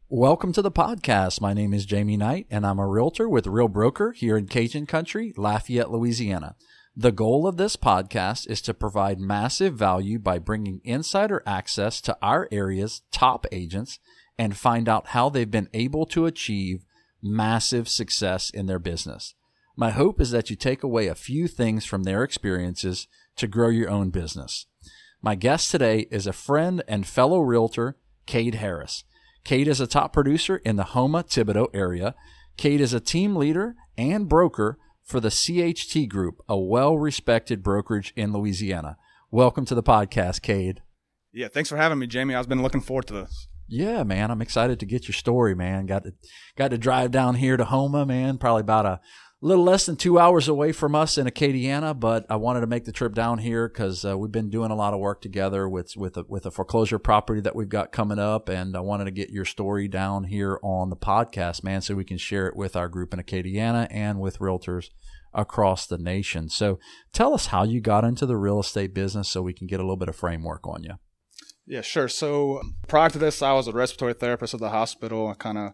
Welcome to the podcast. My name is Jamie Knight, and I'm a realtor with Real Broker here in Cajun Country, Lafayette, Louisiana. The goal of this podcast is to provide massive value by bringing insider access to our area's top agents and find out how they've been able to achieve massive success in their business. My hope is that you take away a few things from their experiences to grow your own business. My guest today is a friend and fellow realtor, Cade Harris. Cade is a top producer in the Houma-Thibodaux area. Cade is a team leader and broker for the CHT Group, a well-respected brokerage in Louisiana. Welcome to the podcast, Cade. Yeah, thanks for having me, Jamie. I've been looking forward to this. Yeah, man, I'm excited to get your story, man. Got to drive down here to Houma, man. Probably about a little less than 2 hours away from us in Acadiana, but I wanted to make the trip down here because we've been doing a lot of work together with a foreclosure property that we've got coming up, and I wanted to get your story down here on the podcast, man, so we can share it with our group in Acadiana and with realtors across the nation. So tell us how you got into the real estate business so we can get a little bit of framework on you. Yeah, sure. So prior to this, I was a respiratory therapist at the hospital.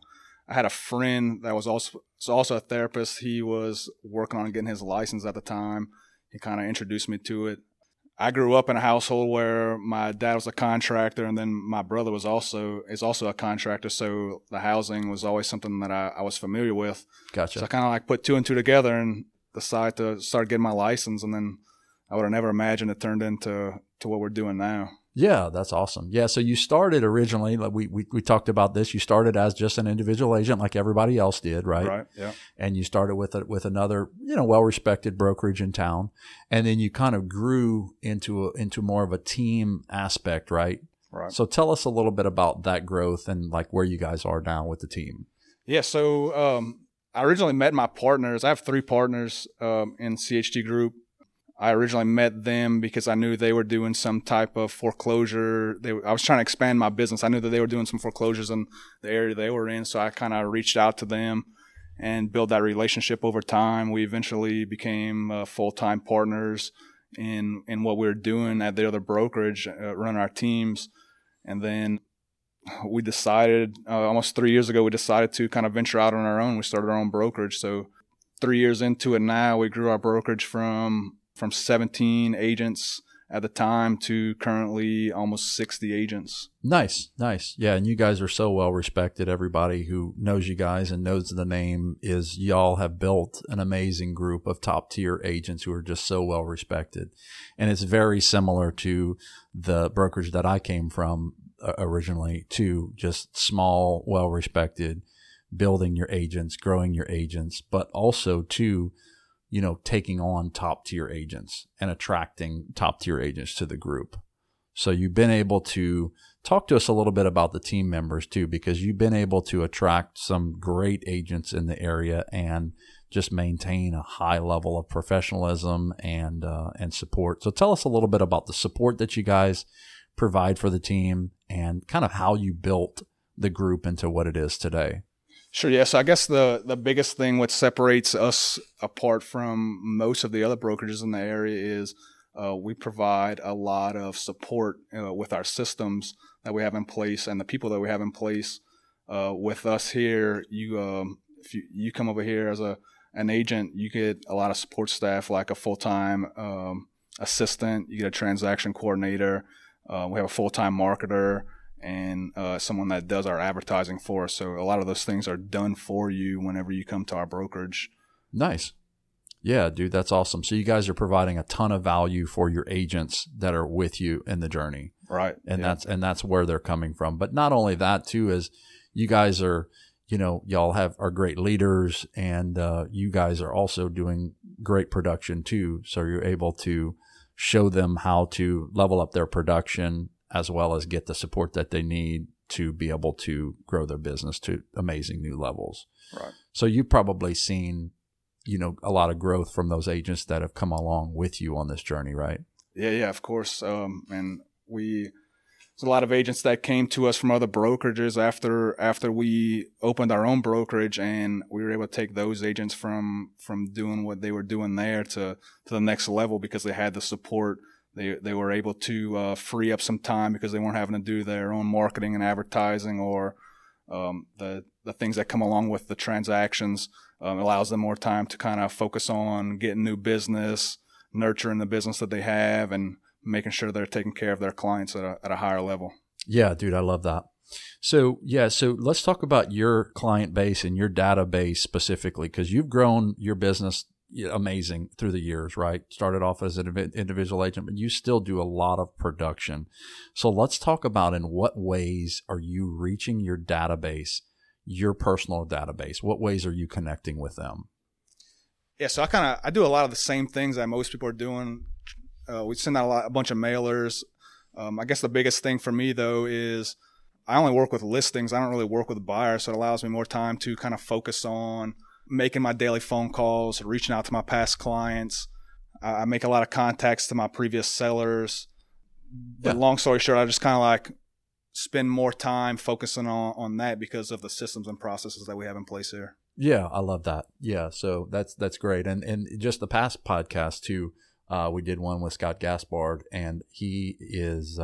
I had a friend that was also a therapist. He was working on getting his license at the time. He kind of introduced me to it. I grew up in a household where my dad was a contractor, and then my brother is also a contractor. So the housing was always something that I was familiar with. Gotcha. So I kind of put two and two together and decided to start getting my license. And then I would have never imagined it turned into what we're doing now. Yeah, that's awesome. Yeah, so you started originally, like we talked about this, you started as just an individual agent like everybody else did, right? Right, yeah. And you started with another, well-respected brokerage in town, and then you kind of grew into more of a team aspect, right? Right. So tell us a little bit about that growth and like where you guys are now with the team. Yeah, so I originally met my partners. I have 3 partners in CHT Group. I originally met them because I knew they were doing some type of foreclosure. I was trying to expand my business. I knew that they were doing some foreclosures in the area they were in, so I kind of reached out to them and built that relationship over time. We eventually became full-time partners in what we were doing at the other brokerage, running our teams. And then we decided, almost 3 years ago, we decided to kind of venture out on our own. We started our own brokerage. So 3 years into it now, we grew our brokerage from 17 agents at the time to currently almost 60 agents. Nice. Yeah, and you guys are so well respected. Everybody who knows you guys and knows the name is y'all have built an amazing group of top tier agents who are just so well respected. And it's very similar to the brokerage that I came from originally, to just small, well respected, building your agents, growing your agents, but also to taking on top tier agents and attracting top tier agents to the group. So you've been able to talk to us a little bit about the team members too, because you've been able to attract some great agents in the area and just maintain a high level of professionalism and support. So tell us a little bit about the support that you guys provide for the team and kind of how you built the group into what it is today. Sure, yeah. So I guess the biggest thing what separates us apart from most of the other brokerages in the area is we provide a lot of support with our systems that we have in place and the people that we have in place. With us here, if you come over here as an agent, you get a lot of support staff like a full-time assistant, you get a transaction coordinator, we have a full-time marketer, and someone that does our advertising for us. So a lot of those things are done for you whenever you come to our brokerage. Nice. Yeah, dude, that's awesome. So you guys are providing a ton of value for your agents that are with you in the journey. Right. And that's where they're coming from. But not only that too, is you guys are, y'all are great leaders, and you guys are also doing great production too. So you're able to show them how to level up their production as well as get the support that they need to be able to grow their business to amazing new levels. Right. So you've probably seen, a lot of growth from those agents that have come along with you on this journey, right? Yeah, of course. And there's a lot of agents that came to us from other brokerages after we opened our own brokerage, and we were able to take those agents from doing what they were doing there to the next level because they had the support. They were able to free up some time because they weren't having to do their own marketing and advertising or the things that come along with the transactions. Allows them more time to kind of focus on getting new business, nurturing the business that they have, and making sure they're taking care of their clients at a higher level. Yeah, dude, I love that. So let's talk about your client base and your database specifically, because you've grown your business amazing through the years, right? Started off as an individual agent, but you still do a lot of production. So let's talk about in what ways are you reaching your database, your personal database? What ways are you connecting with them? Yeah, so I do a lot of the same things that most people are doing. We send out a bunch of mailers. I guess the biggest thing for me though is I only work with listings. I don't really work with buyers, so it allows me more time to kind of focus on making my daily phone calls, reaching out to my past clients. I make a lot of contacts to my previous sellers. But long story short, I just kind of like spend more time focusing on that because of the systems and processes that we have in place here. Yeah, I love that. Yeah, so that's great. And just the past podcast too, we did one with Scott Gaspard, and he's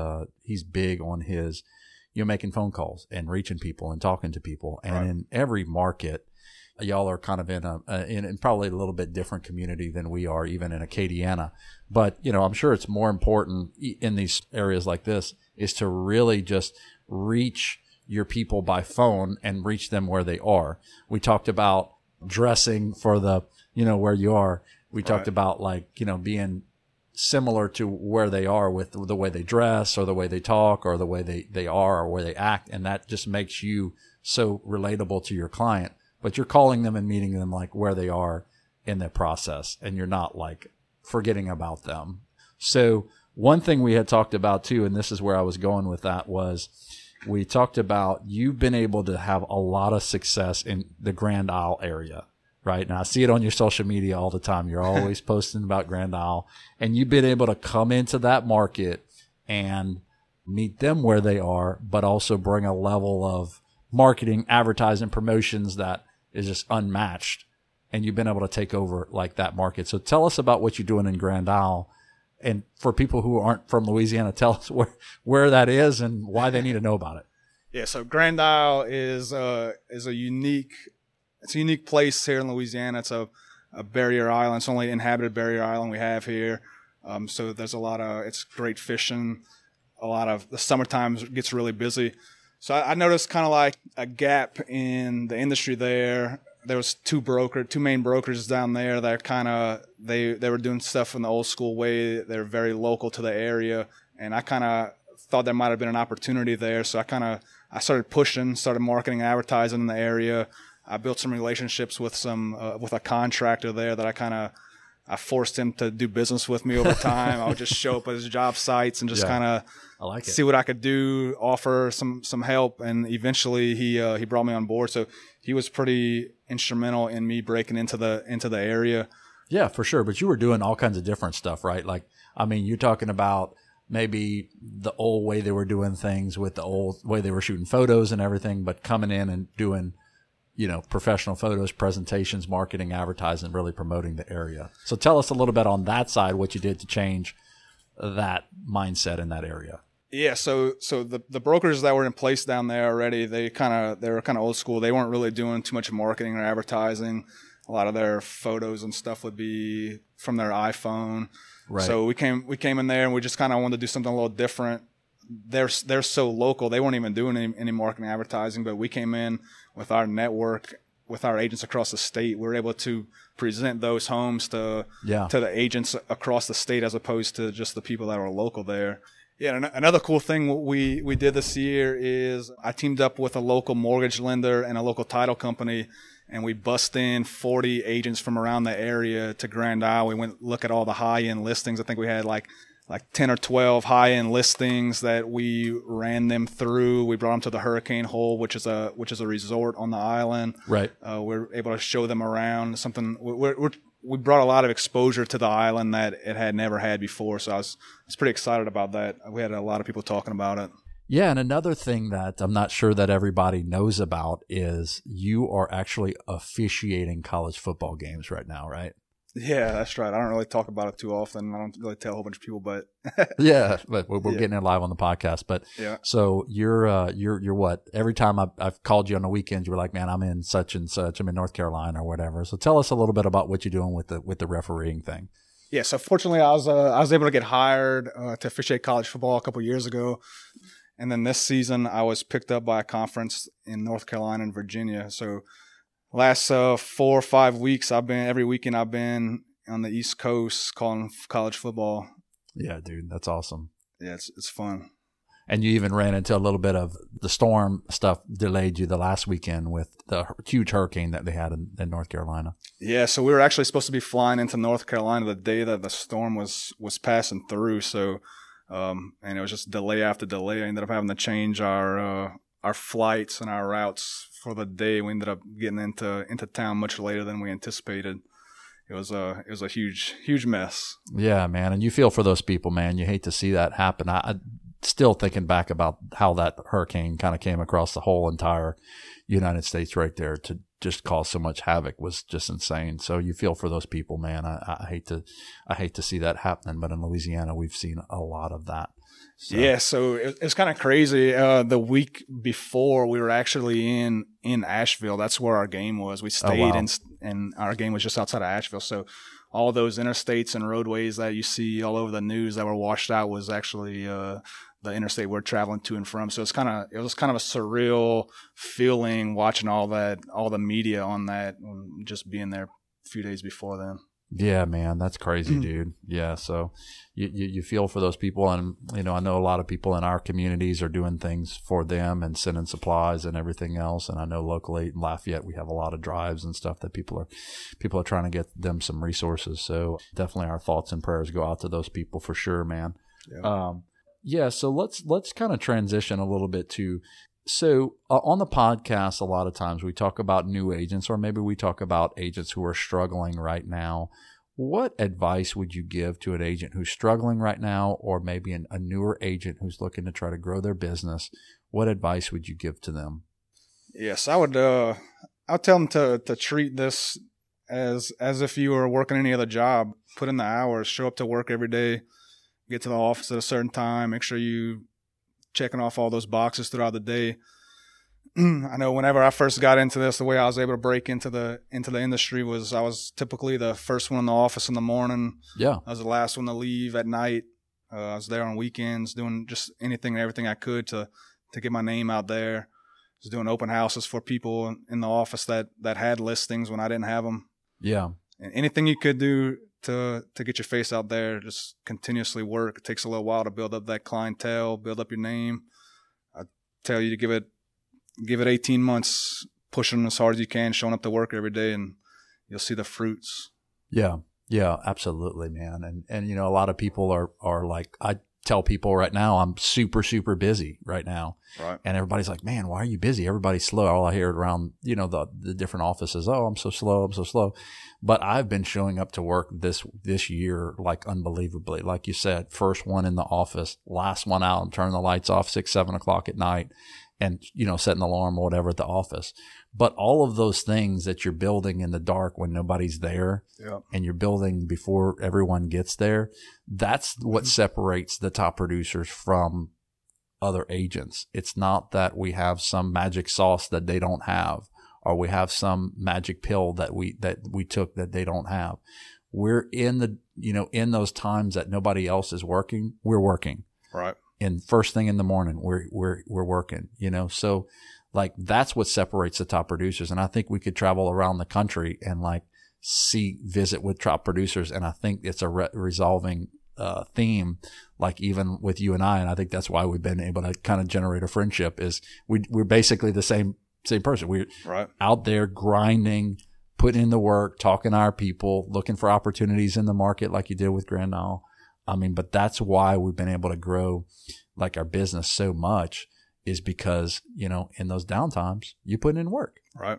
big on his, making phone calls and reaching people and talking to people. And right. In every market, y'all are kind of in probably a little bit different community than we are, even in Acadiana. But, I'm sure it's more important in these areas like this is to really just reach your people by phone and reach them where they are. We talked about dressing for the, where you are. We talked about being similar to where they are with the way they dress or the way they talk or the way they are or where they act. And that just makes you so relatable to your client. But you're calling them and meeting them like where they are in the process, and you're not like forgetting about them. So one thing we had talked about too, and this is where I was going with that, was we talked about you've been able to have a lot of success in the Grand Isle area, right? And I see it on your social media all the time. You're always posting about Grand Isle, and you've been able to come into that market and meet them where they are, but also bring a level of marketing, advertising, promotions that is just unmatched, and you've been able to take over like that market. So tell us about what you're doing in Grand Isle, and for people who aren't from Louisiana, tell us where that is and why they need to know about it. Yeah, so Grand Isle is a unique place here in Louisiana. It's a barrier island. It's the only inhabited barrier island we have here. So there's it's great fishing. A lot of the summertime gets really busy. So I noticed kind of like a gap in the industry there. There was two main brokers down there that they were doing stuff in the old school way. They're very local to the area, and I kind of thought there might have been an opportunity there. So I started pushing, started marketing and advertising in the area. I built some relationships with with a contractor there that I forced him to do business with me over time. I would just show up at his job sites and just see what I could do, offer some help, and eventually he brought me on board. So he was pretty instrumental in me breaking into the area. Yeah, for sure. But you were doing all kinds of different stuff, right? Like, I mean, you're talking about maybe the old way they were doing things with the old way they were shooting photos and everything, but coming in and doing professional photos, presentations, marketing, advertising, really promoting the area. So tell us a little bit on that side, what you did to change that mindset in that area. Yeah, so the brokers that were in place down there already, they were kind of old school. They weren't really doing too much marketing or advertising. A lot of their photos and stuff would be from their iPhone. Right. So we came in there and we just kind of wanted to do something a little different. They're so local. They weren't even doing any marketing advertising, but we came in with our network, with our agents across the state. We were able to present those homes to the agents across the state as opposed to just the people that were local there. Yeah, and another cool thing we did this year is I teamed up with a local mortgage lender and a local title company, and we bussed in 40 agents from around the area to Grand Isle. We went look at all the high-end listings. I think we had like 10 or 12 high-end listings that we ran them through. We brought them to the Hurricane Hole, which is a resort on the island. Right. We're able to show them around something. We brought a lot of exposure to the island that it had never had before. So I was pretty excited about that. We had a lot of people talking about it. Yeah, and another thing that I'm not sure that everybody knows about is you are actually officiating college football games right now, right? Yeah, that's right. I don't really talk about it too often. I don't really tell a whole bunch of people, but Yeah, but we're getting it live on the podcast. But yeah. so you're what? Every time I've called you on the weekends, you were like, man, I'm in such and such. I'm in North Carolina or whatever. So tell us a little bit about what you're doing with the refereeing thing. Yeah, so fortunately, I was able to get hired to officiate college football a couple years ago, and then this season I was picked up by a conference in North Carolina and Virginia. So last 4 or 5 weeks, every weekend I've been on the East Coast calling college football. Yeah, dude, that's awesome. Yeah, it's fun. And you even ran into a little bit of the storm stuff delayed you the last weekend with the huge hurricane that they had in North Carolina. Yeah, so we were actually supposed to be flying into North Carolina the day that the storm was passing through. So, and it was just delay after delay. I ended up having to change our flights and our routes for the day. We ended up getting into town much later than we anticipated. It was a huge mess. Yeah, man, and you feel for those people, man. You hate to see that happen. I still thinking back about how that hurricane kind of came across the whole entire United States right there to just cause so much havoc was just insane. So you feel for those people, man. I hate to see that happening, but in Louisiana, we've seen a lot of that. So. Yeah, so it's kind of crazy. The week before, we were actually in Asheville. That's where our game was. We stayed and our game was just outside of Asheville. So all those interstates and roadways that you see all over the news that were washed out was actually the interstate we're traveling to and from. So it was kind of a surreal feeling watching all the media on that, just being there a few days before then. Yeah, man, that's crazy, dude. Yeah, so you feel for those people, and I know a lot of people in our communities are doing things for them and sending supplies and everything else. And I know locally in Lafayette we have a lot of drives and stuff that people are trying to get them some resources. So definitely our thoughts and prayers go out to those people for sure, man. Yeah. So let's kind of transition a little bit to. So on the podcast, a lot of times we talk about new agents, or maybe we talk about agents who are struggling right now. What advice would you give to an agent who's struggling right now, or maybe a newer agent who's looking to try to grow their business? What advice would you give to them? Yes, I would. I'll tell them to treat this as if you were working any other job. Put in the hours, show up to work every day, get to the office at a certain time, make sure you checking off all those boxes throughout the day. I know whenever I first got into this, the way I was able to break into the industry was I was typically the first one in the office in the morning. Yeah. I was the last one to leave at night. I was there on weekends doing just anything and everything I could to get my name out there. I was doing open houses for people in the office that had listings when I didn't have them. Yeah. And anything you could do to get your face out there, just continuously work. It takes a little while to build up that clientele, build up your name. I tell you to give it 18 months, pushing as hard as you can, showing up to work every day, and you'll see the fruits. Yeah, absolutely, man. And a lot of people are like, I tell people right now, I'm super, super busy right now. Right. And everybody's like, man, why are you busy? Everybody's slow. All I hear around, the different offices, oh, I'm so slow. But I've been showing up to work this year like unbelievably. Like you said, first one in the office, last one out, and turning the lights off 6, 7 o'clock at night, and setting an alarm or whatever at the office. But all of those things that you're building in the dark when nobody's there, and you're building before everyone gets there, that's what separates the top producers from other agents. It's not that we have some magic sauce that they don't have, or we have some magic pill that we took that they don't have. We're in in those times that nobody else is working, we're working. Right. And first thing in the morning, we're working, so like that's what separates the top producers. And I think we could travel around the country and like visit with top producers. And I think it's a resolving theme, like even with you and I. And I think that's why we've been able to kind of generate a friendship is we're basically the same person. We're out there grinding, putting in the work, talking to our people, looking for opportunities in the market like you did with Grand Isle. I mean, but that's why we've been able to grow like our business so much is because, in those downtimes, you put in work. Right.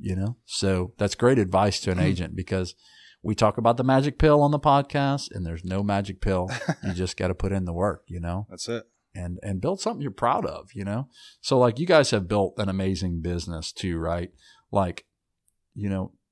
So that's great advice to an agent because we talk about the magic pill on the podcast and there's no magic pill. You just got to put in the work, That's it. And build something you're proud of, So like you guys have built an amazing business too, right? Like,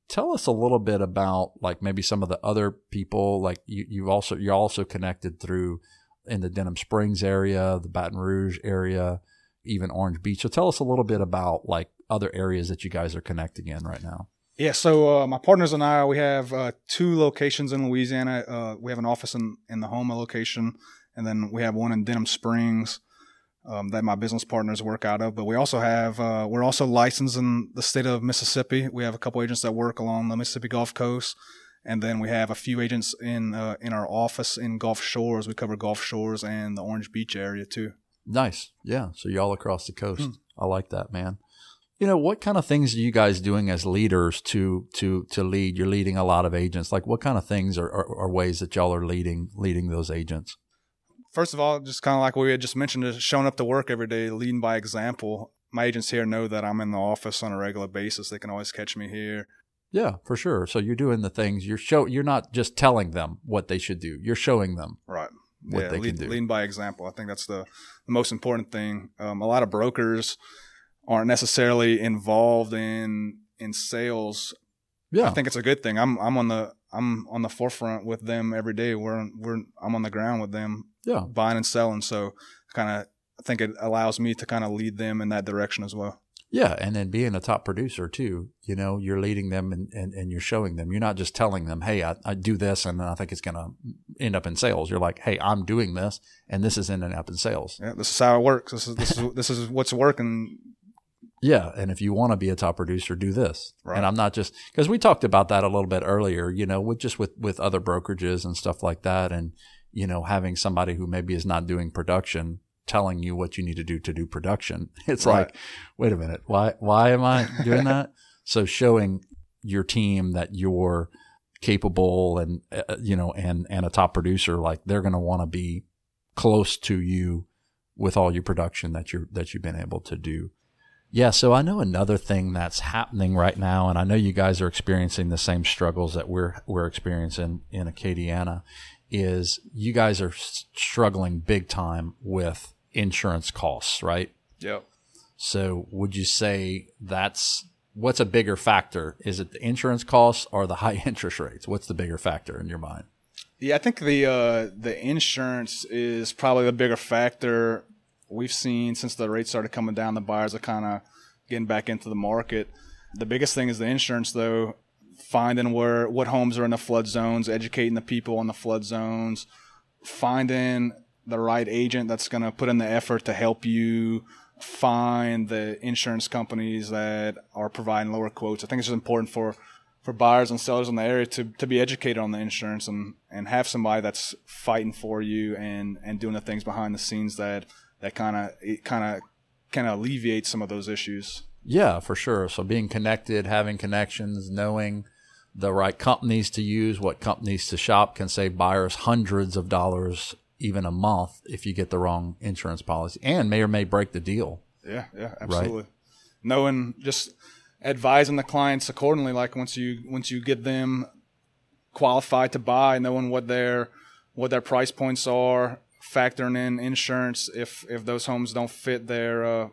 Tell us a little bit about like maybe some of the other people, like you're also connected through in the Denham Springs area, the Baton Rouge area, even Orange Beach. So tell us a little bit about like other areas that you guys are connecting in right now. Yeah, so my partners and I, we have 2 locations in Louisiana. We have an office in the Houma location, and then we have one in Denham Springs that my business partners work out of. But we also have, we're also licensed in the state of Mississippi. We have a couple agents that work along the Mississippi Gulf Coast, and then we have a few agents in our office in Gulf Shores. We cover Gulf Shores and the Orange Beach area too. Nice, yeah. So y'all across the coast. I like that, man. You know, what kind of things are you guys doing as leaders to lead? You're leading a lot of agents. Like, what kind of things are ways that y'all are leading those agents? First of all, just kind of like what we had just mentioned, is showing up to work every day, leading by example. My agents here know that I'm in the office on a regular basis. They can always catch me here. Yeah, for sure. So you're doing the things you're not just telling them what they should do. You're showing them right what they can do. Leading by example. I think that's the most important thing. A lot of brokers aren't necessarily involved in sales. Yeah, I think it's a good thing. I'm on the forefront with them every day. I'm on the ground with them. Yeah, buying and selling. So I think it allows me to kind of lead them in that direction as well. Yeah, and then being a top producer too, you know, you're leading them and you're showing them. You're not just telling them, hey, I do this and I think it's going to end up in sales. You're like, hey, I'm doing this and this is ending up in sales. Yeah, this is how it works. This is what's working. Yeah, and if you want to be a top producer, do this. Right. And I'm not just – because we talked about that a little bit earlier, you know, with other brokerages and stuff like that, and, you know, having somebody who maybe is not doing production telling you what you need to do production. It's right. Like, wait a minute, why am I doing that? So showing your team that you're capable and, you know, and a top producer, like they're going to want to be close to you with all your production that you've been able to do. Yeah, so I know another thing that's happening right now, and I know you guys are experiencing the same struggles that we're experiencing in Acadiana, is you guys are struggling big time with insurance costs, right? Yep. So would you say what's a bigger factor? Is it the insurance costs or the high interest rates? What's the bigger factor in your mind? Yeah, I think the insurance is probably the bigger factor. We've seen since the rates started coming down, the buyers are kind of getting back into the market. The biggest thing is the insurance, though, finding what homes are in the flood zones, educating the people on the flood zones, finding the right agent that's going to put in the effort to help you find the insurance companies that are providing lower quotes. I think it's just important for buyers and sellers in the area to be educated on the insurance and have somebody that's fighting for you and doing the things behind the scenes that kind of can alleviate some of those issues. Yeah, for sure. So being connected, having connections, knowing the right companies to use, what companies to shop can save buyers hundreds of dollars even a month if you get the wrong insurance policy, and may or may break the deal. Yeah, absolutely. Right? Knowing, just advising the clients accordingly. Like once you get them qualified to buy, knowing what their price points are, factoring in insurance if those homes don't fit their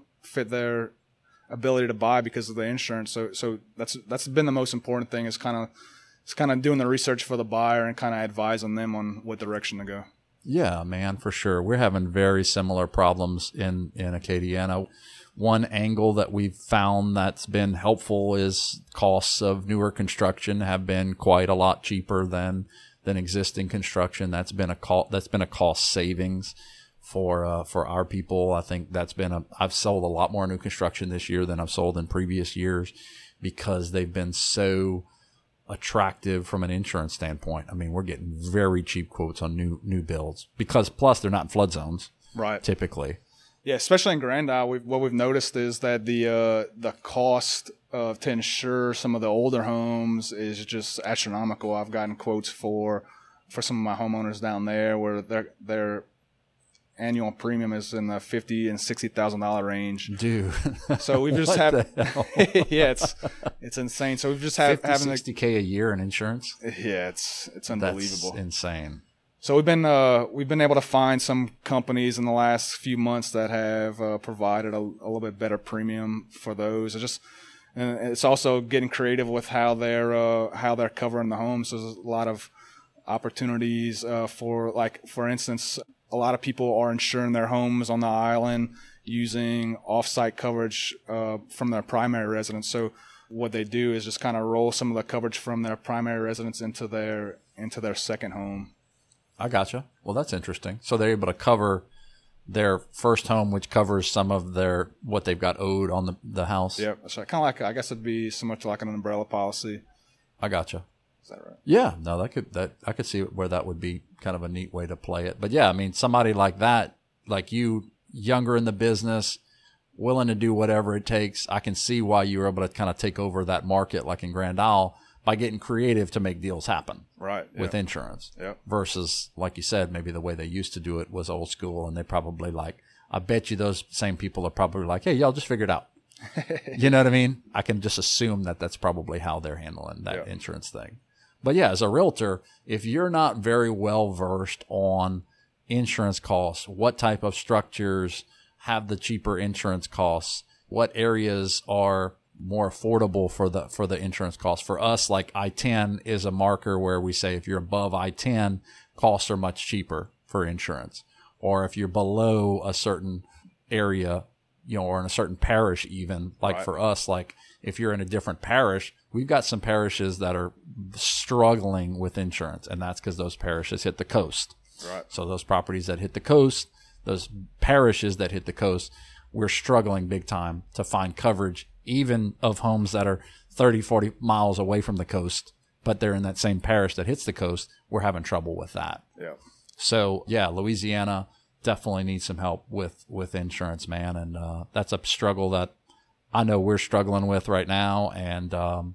ability to buy because of the insurance. So that's been the most important thing, is kind of doing the research for the buyer and kind of advising them on what direction to go. Yeah, man, for sure. We're having very similar problems in Acadiana. One angle that we've found that's been helpful is costs of newer construction have been quite a lot cheaper than existing construction. That's been a cost savings for our people. I think I've sold a lot more new construction this year than I've sold in previous years because they've been so attractive from an insurance standpoint. I mean, we're getting very cheap quotes on new builds because plus they're not in flood zones, right? Typically, yeah. Especially in Grand Isle, what we've noticed is that the cost to insure some of the older homes is just astronomical. I've gotten quotes for some of my homeowners down there where their annual premium is in the $50,000 and $60,000 range. Dude. So we've just had yeah, it's insane. So we've just having $60K a year in insurance. Yeah, it's unbelievable. That's insane. So we've been able to find some companies in the last few months that have provided a little bit better premium for those. And it's also getting creative with how they're covering the homes. So there's a lot of opportunities for instance, a lot of people are insuring their homes on the island using off-site coverage from their primary residence. So what they do is just kind of roll some of the coverage from their primary residence into their second home. I gotcha. Well, that's interesting. So they're able to cover their first home, which covers some of what they've got owed on the house. Yeah, so kind of like, I guess it'd be so much like an umbrella policy. I gotcha. Is that right? Yeah, no, I could see where that would be kind of a neat way to play it. But yeah, I mean, somebody like that, like you, younger in the business, willing to do whatever it takes. I can see why you were able to kind of take over that market, like in Grand Isle, by getting creative to make deals happen. Right. With insurance. Yep. Versus, like you said, maybe the way they used to do it was old school, and they probably I bet you those same people are probably like, hey, y'all just figure it out. You know what I mean? I can just assume that that's probably how they're handling that insurance thing. But yeah, as a realtor, if you're not very well versed on insurance costs, what type of structures have the cheaper insurance costs, what areas are more affordable for the insurance costs. For us, like I-10 is a marker where we say if you're above I-10, costs are much cheaper for insurance. Or if you're below a certain area, or in a certain parish even, like for us, like if you're in a different parish, we've got some parishes that are struggling with insurance, and that's because those parishes hit the coast. Right. So those properties that hit the coast, those parishes that hit the coast, we're struggling big time to find coverage, even of homes that are 30, 40 miles away from the coast, but they're in that same parish that hits the coast. We're having trouble with that. Yeah. So yeah, Louisiana definitely needs some help with insurance, man. And that's a struggle that I know we're struggling with right now. And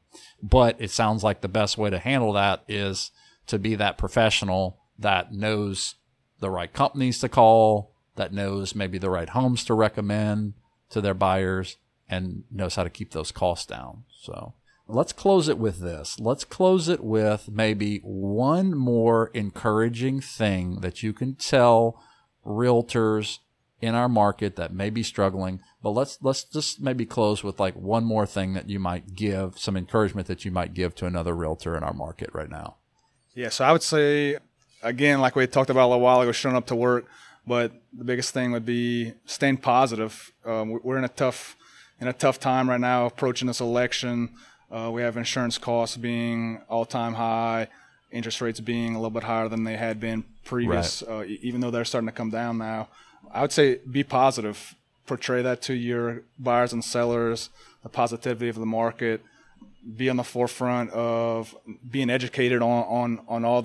but it sounds like the best way to handle that is to be that professional that knows the right companies to call, that knows maybe the right homes to recommend to their buyers, and knows how to keep those costs down. So let's close it with this. Let's close it with maybe one more encouraging thing that you can tell realtors in our market that may be struggling. But let's just maybe close with like one more thing that you might give, some encouragement that you might give to another realtor in our market right now. Yeah, so I would say, again, like we talked about a little while ago, showing up to work. But the biggest thing would be staying positive. We're in a tough time right now approaching this election. We have insurance costs being all-time high, interest rates being a little bit higher than they had been previous, even though they're starting to come down now. I would say be positive. Portray that to your buyers and sellers, the positivity of the market. Be on the forefront of being educated on all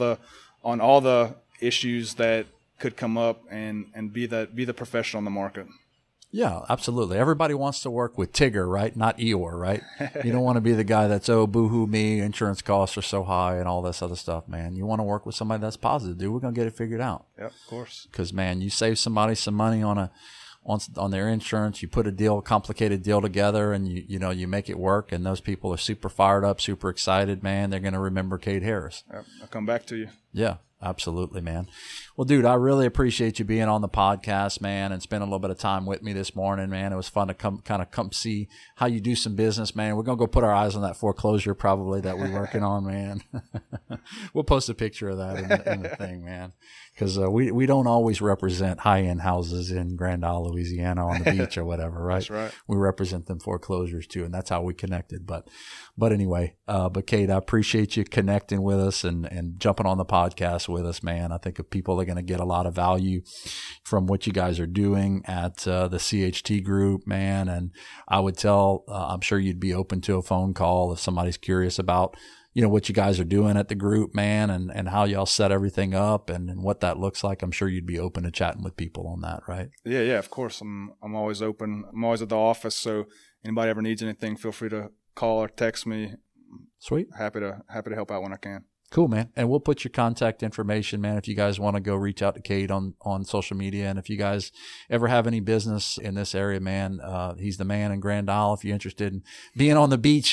the issues that could come up, and be the professional in the market. Yeah, absolutely. Everybody wants to work with Tigger, right? Not Eeyore, right? You don't want to be the guy that's, oh, boo-hoo me, insurance costs are so high and all this other stuff, man. You want to work with somebody that's positive, dude. We're going to get it figured out. Yep, of course. Because, man, you save somebody some money on their insurance, you put a complicated deal together, and you make it work, and those people are super fired up, super excited, man. They're going to remember Cade Harris. Yep, I'll come back to you. Yeah. Absolutely, man. Well, dude, I really appreciate you being on the podcast, man, and spending a little bit of time with me this morning, man. It was fun to come see how you do some business, man. We're going to go put our eyes on that foreclosure probably that we're working on, man. We'll post a picture of that in the thing, man, because we don't always represent high-end houses in Grand Isle, Louisiana on the beach or whatever, right? That's right. We represent them foreclosures too, and that's how we connected. But anyway, Cade, I appreciate you connecting with us and jumping on the podcast with us, man. I think people are going to get a lot of value from what you guys are doing at the CHT group, man. And I would I'm sure you'd be open to a phone call if somebody's curious about, what you guys are doing at the group, man, and how y'all set everything up and what that looks like. I'm sure you'd be open to chatting with people on that, right? Yeah, of course. I'm always open. I'm always at the office, so anybody ever needs anything, feel free to call or text me. Sweet. Happy to help out when I can. Cool, man. And we'll put your contact information, man, if you guys want to go reach out to Cade on social media. And if you guys ever have any business in this area, man, he's the man in Grand Isle. If you're interested in being on the beach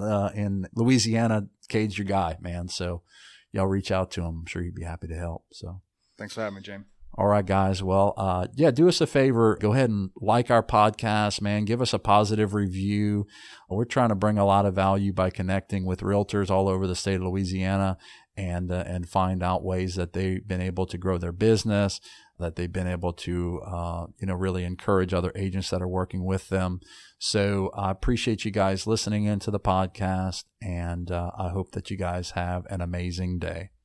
in Louisiana, Cade's your guy, man. So y'all reach out to him. I'm sure he'd be happy to help. So thanks for having me, Jamie. All right, guys. Well, do us a favor. Go ahead and like our podcast, man. Give us a positive review. We're trying to bring a lot of value by connecting with realtors all over the state of Louisiana and find out ways that they've been able to grow their business, that they've been able to, really encourage other agents that are working with them. So I appreciate you guys listening into the podcast, and I hope that you guys have an amazing day.